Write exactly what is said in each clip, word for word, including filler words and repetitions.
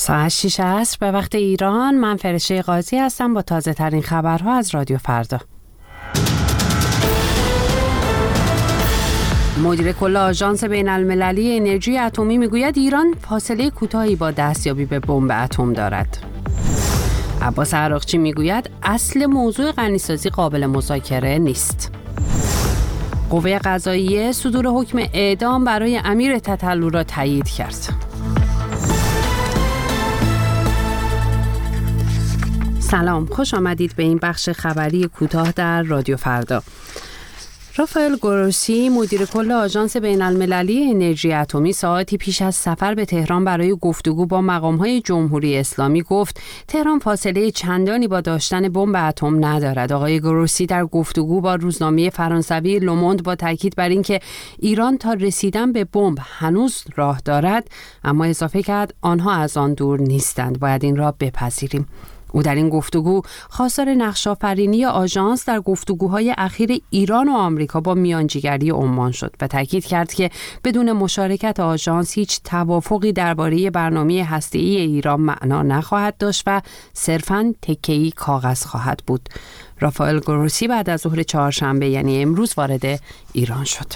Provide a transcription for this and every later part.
ساعت شش عصر به وقت ایران. من فرشته قاضی هستم با تازه ترین خبرها از رادیو فردا. مدیر کل آژانس بین المللی انرژی اتمی میگوید ایران فاصله کوتاهی با دستیابی به بمب اتم دارد. عباس عراقچی میگوید اصل موضوع غنیسازی قابل مذاکره نیست. قوه قضاییه صدور حکم اعدام برای امیر تتلو را تایید کرد. سلام، خوش آمدید به این بخش خبری کوتاه در رادیو فردا. رافائل گروسی مدیر کل آژانس بین المللی انرژی اتمی ساعتی پیش از سفر به تهران برای گفتگو با مقام‌های جمهوری اسلامی گفت تهران فاصله چندانی با داشتن بمب اتم ندارد. آقای گروسی در گفتگو با روزنامه فرانسوی لوموند با تاکید بر اینکه ایران تا رسیدن به بمب هنوز راه دارد، اما اضافه کرد آنها از آن دور نیستند، باید این را بپذیریم. او در این گفتگو خواستار نقش‌آفرینی آژانس در گفتگوهای اخیر ایران و آمریکا با میانجیگری عمان شد و تاکید کرد که بدون مشارکت آژانس هیچ توافقی درباره برنامه هسته‌ای ایران معنا نخواهد داشت و صرفاً تکه‌ای کاغذ خواهد بود. رافائل گروسی بعد از ظهر چهارشنبه یعنی امروز وارد ایران شد.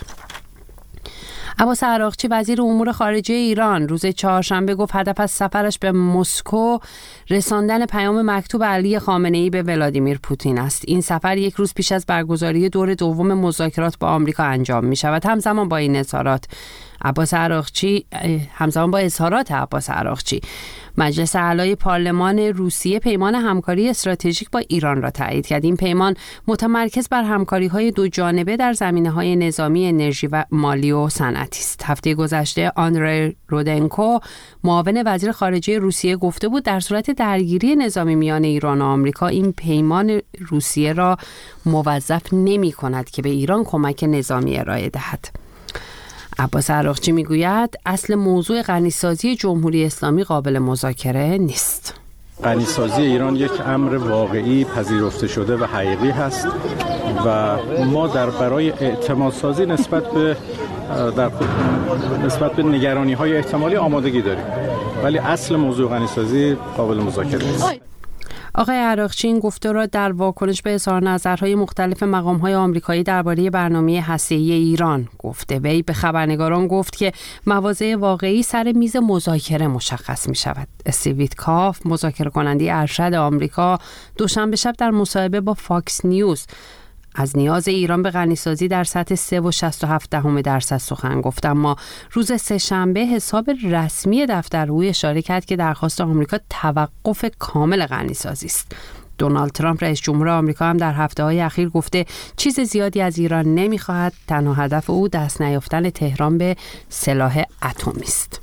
عباس عراقچی وزیر امور خارجه ایران روز چهارشنبه گفت هدف از سفرش به مسکو رساندن پیام مکتوب علی خامنه‌ای به ولادیمیر پوتین است. این سفر یک روز پیش از برگزاری دور دوم مذاکرات با آمریکا انجام می شود. همزمان با این اظهارات عباس عراقچی همزمان با اظهارات عباس عراقچی مجلس اعلای پارلمان روسیه پیمان همکاری استراتژیک با ایران را تایید کرد. این پیمان متمرکز بر همکاری‌های دو جانبه در زمینه‌های نظامی، انرژی و مالی و صنعتی است. هفته گذشته آندری رودنکو معاون وزیر خارجه روسیه گفته بود در صورت درگیری نظامی میان ایران و آمریکا این پیمان روسیه را موظف نمی‌کند که به ایران کمک نظامی ارائه دهد. عباس عراقچی میگوید اصل موضوع غنیسازی جمهوری اسلامی قابل مذاکره نیست. غنیسازی ایران یک امر واقعی پذیرفته شده و حقیقی هست و ما در برای اعتمادسازی نسبت به در نسبت به نگرانی‌های احتمالی آمادگی داریم، ولی اصل موضوع غنیسازی قابل مذاکره نیست. آقای عراقچی این گفته را در واکنش به اظهار نظرهای مختلف مقام‌های آمریکایی درباره برنامه هسته‌ای ایران گفته. وی به خبرنگاران گفت که مواضع واقعی سر میز مذاکره مشخص می‌شود. استیو ویتکاف مذاکره کننده ارشد آمریکا دوشنبه شب در مصاحبه با فاکس نیوز از نیاز ایران به غنیسازی در سطح سه و شصت و هفت دهم درصد سخن گفت، اما روز سه‌شنبه حساب رسمی دفتر او اشاره کرد که درخواست آمریکا توقف کامل غنیسازی است. دونالد ترامپ رئیس جمهور آمریکا هم در هفته‌های اخیر گفته چیز زیادی از ایران نمی‌خواهد، تنها هدف او دست نیافتن تهران به سلاح اتمی است.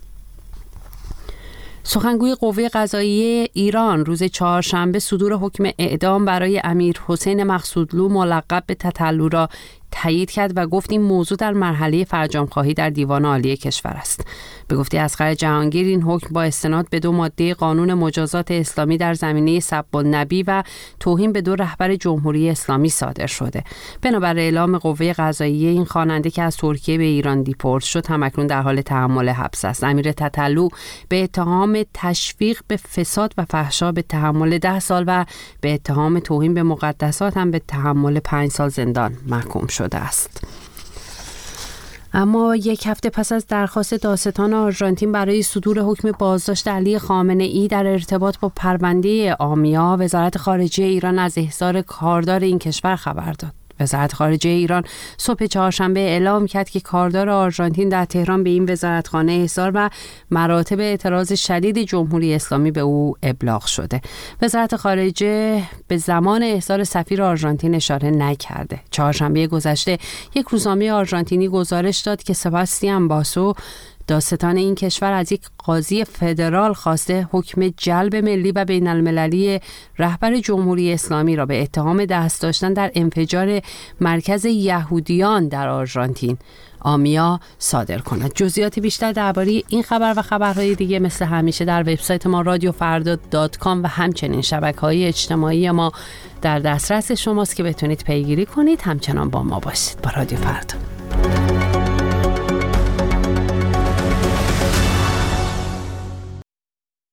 سخنگوی قوه قضاییه ایران روز چهارشنبه صدور حکم اعدام برای امیر حسین مقصودلو ملقب به تتلو را تایید کرد و گفت این موضوع در مرحله فرجام‌خواهی در دیوان عالی کشور است. به گفته اصغر جهانگیر این حکم با استناد به دو ماده قانون مجازات اسلامی در زمینه سب النبی و توهین به دو رهبر جمهوری اسلامی صادر شده. بنابر اعلام قوه قضاییه این خواننده که از ترکیه به ایران دیپورت شد همکنون در حال تحمل حبس است. امیر تتلو به اتهام تشویق به فساد و فحشا به تحمل ده سال و به اتهام توهین به مقدسات هم به تحمل پنج سال زندان محکوم شده است. اما یک هفته پس از درخواست دادستان آرژانتین برای صدور حکم بازداشت علی خامنه‌ای در ارتباط با پرونده آمیا، وزارت خارجه ایران از احضار کاردار این کشور خبر داد. وزارت خارجه ایران صبح چهارشنبه اعلام کرد که کاردار آرژانتین در تهران به این وزارتخانه احضار و مراتب اعتراض شدید جمهوری اسلامی به او ابلاغ شده. وزارت خارجه به زمان احضار سفیر آرژانتین اشاره نکرده. چهارشنبه گذشته یک روزنامه آرژانتینی گزارش داد که سباستیان باسو دادستان این کشور از یک قاضی فدرال خواسته حکم جلب ملی و بین المللی رهبر جمهوری اسلامی را به اتهام دست داشتن در انفجار مرکز یهودیان در آرژانتین آمیا صادر کند. جزئیات بیشتر درباره این خبر و خبرهای دیگه مثل همیشه در وبسایت ما رادیو فردا دات کام و همچنین شبکه‌های اجتماعی ما در دسترس شماست که بتونید پیگیری کنید. همچنان با ما باشید. با رادیو فردا.